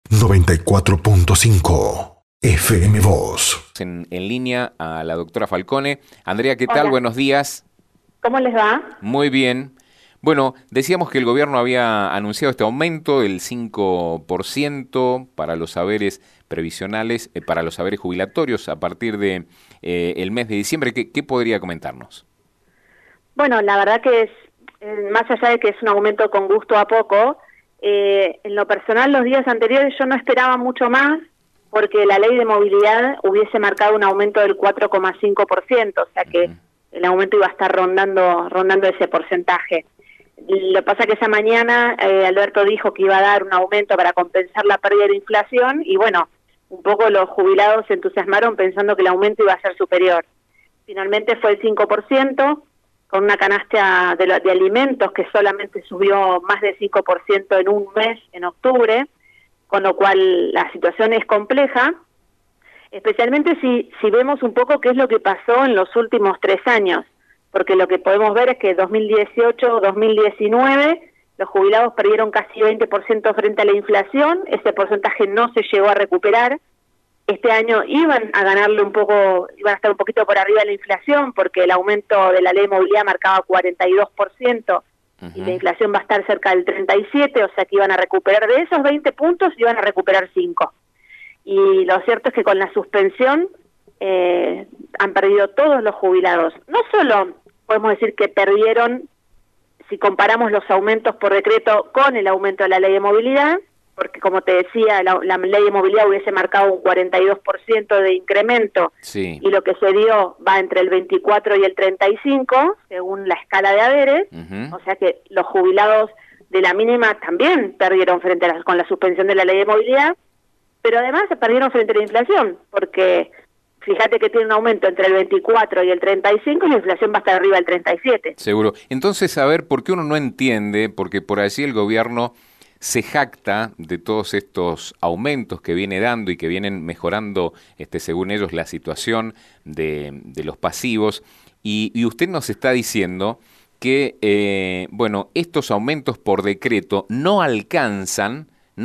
94.5 FM Voz. En línea a la doctora Falcone. Andrea, ¿qué tal? Hola. Buenos días. ¿Cómo les va? Muy bien. Bueno, decíamos que el gobierno había anunciado este aumento del 5% para los saberes previsionales, para los saberes jubilatorios a partir de el mes de diciembre. ¿Qué podría comentarnos? Bueno, la verdad que es, más allá de que es un aumento con gusto a poco, en lo personal los días anteriores yo no esperaba mucho más porque la ley de movilidad hubiese marcado un aumento del 4,5%, o sea que el aumento iba a estar rondando ese porcentaje. Lo que pasa que esa mañana Alberto dijo que iba a dar un aumento para compensar la pérdida de inflación y bueno, un poco los jubilados se entusiasmaron pensando que el aumento iba a ser superior. Finalmente fue el 5%, con una canasta de alimentos que solamente subió más de 5% en un mes, en octubre, con lo cual la situación es compleja, especialmente si vemos un poco qué es lo que pasó en los últimos 3 años, porque lo que podemos ver es que 2018-2019 los jubilados perdieron casi 20% frente a la inflación, ese porcentaje no se llegó a recuperar. Este año iban a ganarle un poco, iban a estar un poquito por arriba de la inflación, porque el aumento de la ley de movilidad marcaba 42%, y la inflación va a estar cerca del 37%, o sea que iban a recuperar de esos 20 puntos, iban a recuperar 5. Y lo cierto es que con la suspensión han perdido todos los jubilados. No solo podemos decir que perdieron, si comparamos los aumentos por decreto con el aumento de la ley de movilidad, porque como te decía, la ley de movilidad hubiese marcado un 42% de incremento, Sí. y lo que se dio va entre el 24 y el 35, según la escala de haberes, o sea que los jubilados de la mínima también perdieron con la suspensión de la ley de movilidad, pero además se perdieron frente a la inflación, porque fíjate que tiene un aumento entre el 24 y el 35 y la inflación va a estar arriba del 37. Seguro. Entonces, a ver, ¿por qué uno no entiende? Porque por allí el gobierno se jacta de todos estos aumentos que viene dando y que vienen mejorando, según ellos, la situación de los pasivos. Y usted nos está diciendo que, estos aumentos por decreto no alcanzan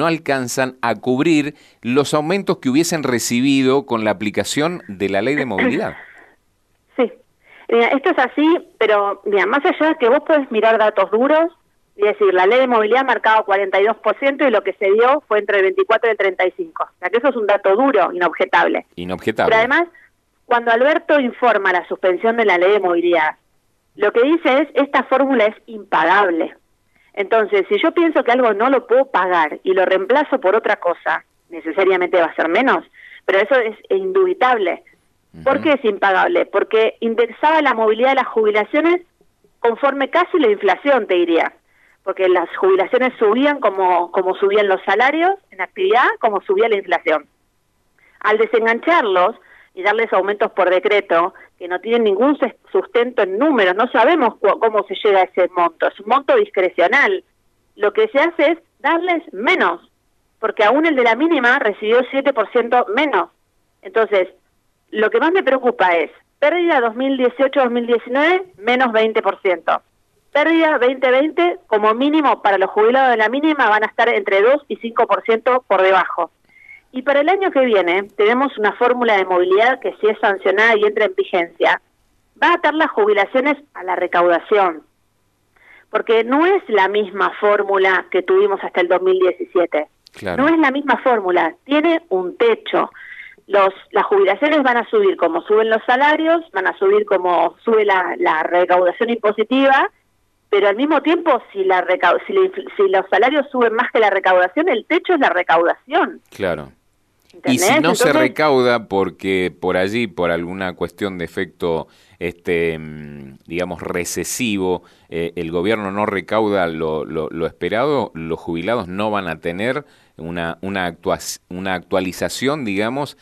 a cubrir los aumentos que hubiesen recibido con la aplicación de la ley de movilidad. Sí, mira, esto es así, pero mira, más allá de que vos podés mirar datos duros, y decir, la ley de movilidad marcaba 42% y lo que se dio fue entre el 24 y el 35. O sea que eso es un dato duro, inobjetable. Inobjetable. Pero además, cuando Alberto informa la suspensión de la ley de movilidad, lo que dice es, esta fórmula es impagable. Entonces, si yo pienso que algo no lo puedo pagar y lo reemplazo por otra cosa, necesariamente va a ser menos, pero eso es indubitable. ¿Por qué es impagable? Porque indexaba la movilidad de las jubilaciones conforme casi la inflación, te diría. Porque las jubilaciones subían como subían los salarios en actividad, como subía la inflación. Al desengancharlos y darles aumentos por decreto, que no tienen ningún sustento en números, no sabemos cómo se llega a ese monto, es un monto discrecional. Lo que se hace es darles menos, porque aún el de la mínima recibió 7% menos. Entonces, lo que más me preocupa es pérdida 2018-2019, menos 20%. Pérdida 2020, como mínimo para los jubilados de la mínima, van a estar entre 2 y 5% por debajo. Y para el año que viene tenemos una fórmula de movilidad que, si es sancionada y entra en vigencia, va a atar las jubilaciones a la recaudación, porque no es la misma fórmula que tuvimos hasta el 2017. Claro. No es la misma fórmula, tiene un techo. Las jubilaciones van a subir como suben los salarios, van a subir como sube la recaudación impositiva, pero al mismo tiempo, si los salarios suben más que la recaudación, el techo es la recaudación. Claro. ¿Entendés? Y si no Entonces, se recauda porque por allí, por alguna cuestión de efecto, digamos, recesivo, el gobierno no recauda lo esperado, los jubilados no van a tener una actualización, digamos,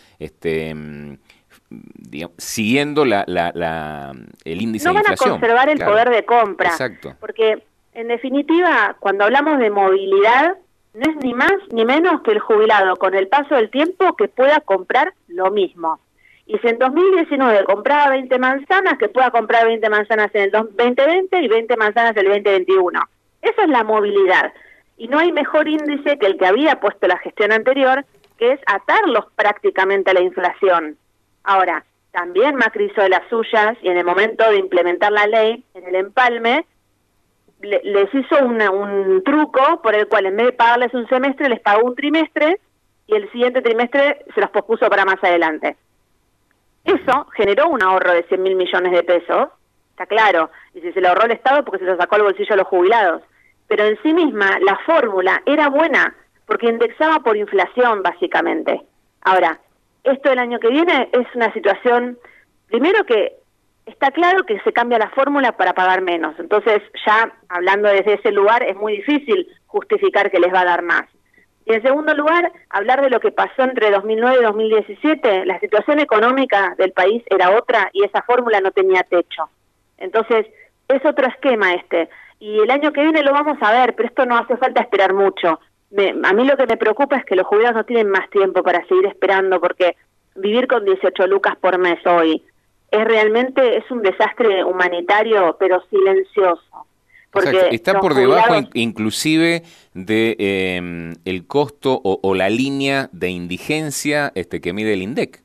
siguiendo el índice de inflación. No van a conservar el poder de compra. Exacto. Porque, en definitiva, cuando hablamos de movilidad, no es ni más ni menos que el jubilado, con el paso del tiempo, que pueda comprar lo mismo. Y si en 2019 compraba 20 manzanas, que pueda comprar 20 manzanas en el 2020 y 20 manzanas en el 2021. Esa es la movilidad. Y no hay mejor índice que el que había puesto la gestión anterior, que es atarlos prácticamente a la inflación. Ahora, también Macri hizo de las suyas y en el momento de implementar la ley, en el empalme, les hizo un truco por el cual en vez de pagarles un semestre, les pagó un trimestre y el siguiente trimestre se los pospuso para más adelante. Eso generó un ahorro de 100.000 millones de pesos, está claro, y si se lo ahorró el Estado porque se lo sacó al bolsillo a los jubilados. Pero en sí misma la fórmula era buena porque indexaba por inflación básicamente. Ahora, esto del año que viene es una situación, primero que está claro que se cambia la fórmula para pagar menos, entonces ya hablando desde ese lugar es muy difícil justificar que les va a dar más. Y en segundo lugar, hablar de lo que pasó entre 2009 y 2017, la situación económica del país era otra y esa fórmula no tenía techo. Entonces, es otro esquema este. Y el año que viene lo vamos a ver, pero esto no hace falta esperar mucho. A mí lo que me preocupa es que los jubilados no tienen más tiempo para seguir esperando, porque vivir con 18 lucas por mes hoy es un desastre humanitario, pero silencioso. Porque o sea, está por debajo inclusive de el costo o la línea de indigencia que mide el INDEC.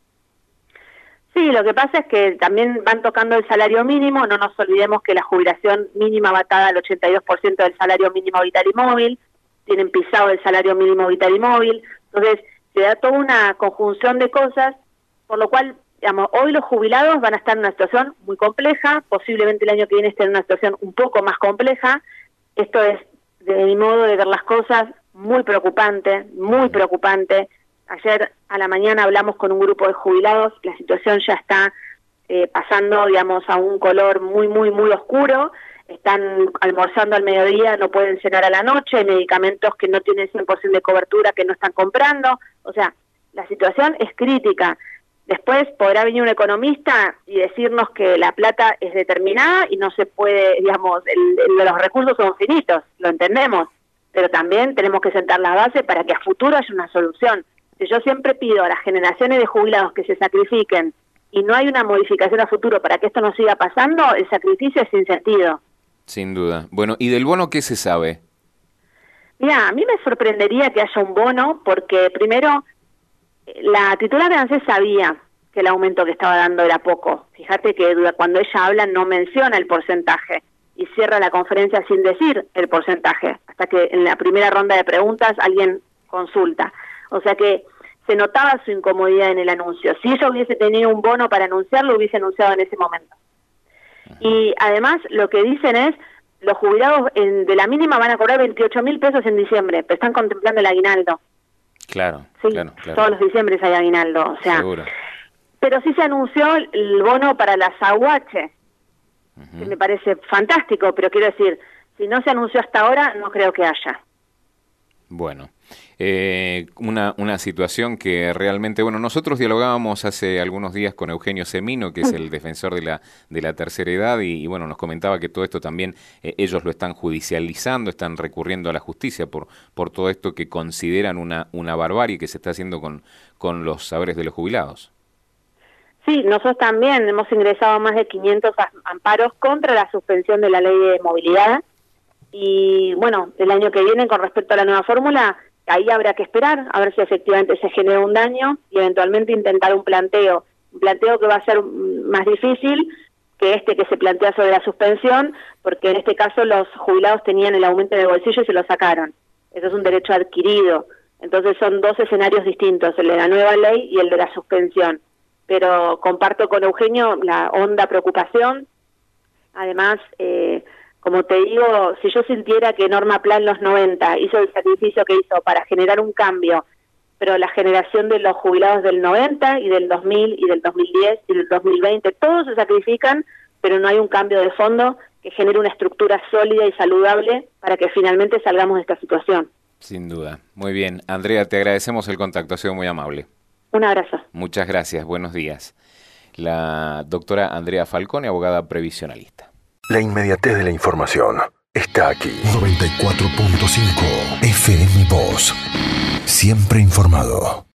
Sí, lo que pasa es que también van tocando el salario mínimo, no nos olvidemos que la jubilación mínima va atada al 82% del salario mínimo vital y móvil, tienen pisado el salario mínimo vital y móvil, entonces se da toda una conjunción de cosas, por lo cual, digamos, hoy los jubilados van a estar en una situación muy compleja, posiblemente el año que viene estén en una situación un poco más compleja. Esto es, de mi modo de ver las cosas, muy preocupante, muy preocupante. Ayer a la mañana hablamos con un grupo de jubilados, la situación ya está pasando, digamos, a un color muy, muy, muy oscuro, están almorzando al mediodía, no pueden cenar a la noche, hay medicamentos que no tienen 100% de cobertura que no están comprando, o sea, la situación es crítica. Después podrá venir un economista y decirnos que la plata es determinada y no se puede, digamos, los recursos son finitos, lo entendemos, pero también tenemos que sentar la base para que a futuro haya una solución. Si yo siempre pido a las generaciones de jubilados que se sacrifiquen y no hay una modificación a futuro para que esto no siga pasando, el sacrificio es sin sentido. Sin duda. Bueno, ¿y del bono qué se sabe? Mira, a mí me sorprendería que haya un bono porque primero la titular de ANSES sabía que el aumento que estaba dando era poco. Fíjate que cuando ella habla no menciona el porcentaje y cierra la conferencia sin decir el porcentaje, hasta que en la primera ronda de preguntas alguien consulta. O sea que se notaba su incomodidad en el anuncio. Si ella hubiese tenido un bono para anunciarlo, hubiese anunciado en ese momento. Y además lo que dicen es, los jubilados de la mínima van a cobrar 28.000 pesos en diciembre, pero están contemplando el aguinaldo. Claro, sí, claro. Todos los diciembres hay aguinaldo, o sea. Seguro. Pero sí se anunció el bono para las AUH, que me parece fantástico, pero quiero decir, si no se anunció hasta ahora, no creo que haya. Bueno, una situación que realmente, bueno, nosotros dialogábamos hace algunos días con Eugenio Semino, que es el defensor de la tercera edad, y bueno, nos comentaba que todo esto también ellos lo están judicializando, están recurriendo a la justicia por todo esto que consideran una barbarie que se está haciendo con los saberes de los jubilados. Sí, nosotros también hemos ingresado más de 500 amparos contra la suspensión de la ley de movilidad. Y bueno, el año que viene, con respecto a la nueva fórmula, ahí habrá que esperar a ver si efectivamente se genera un daño y eventualmente intentar un planteo que va a ser más difícil que este que se plantea sobre la suspensión, porque en este caso los jubilados tenían el aumento en el bolsillo y se lo sacaron. Eso es un derecho adquirido. Entonces son dos escenarios distintos, el de la nueva ley y el de la suspensión. Pero comparto con Eugenio la honda preocupación. Además, como te digo, si yo sintiera que Norma Pla en los 90 hizo el sacrificio que hizo para generar un cambio, pero la generación de los jubilados del 90 y del 2000 y del 2010 y del 2020, todos se sacrifican, pero no hay un cambio de fondo que genere una estructura sólida y saludable para que finalmente salgamos de esta situación. Sin duda. Muy bien. Andrea, te agradecemos el contacto, ha sido muy amable. Un abrazo. Muchas gracias, buenos días. La doctora Andrea Falcone, abogada previsionalista. La inmediatez de la información está aquí. 94.5 FM Voz. Siempre informado.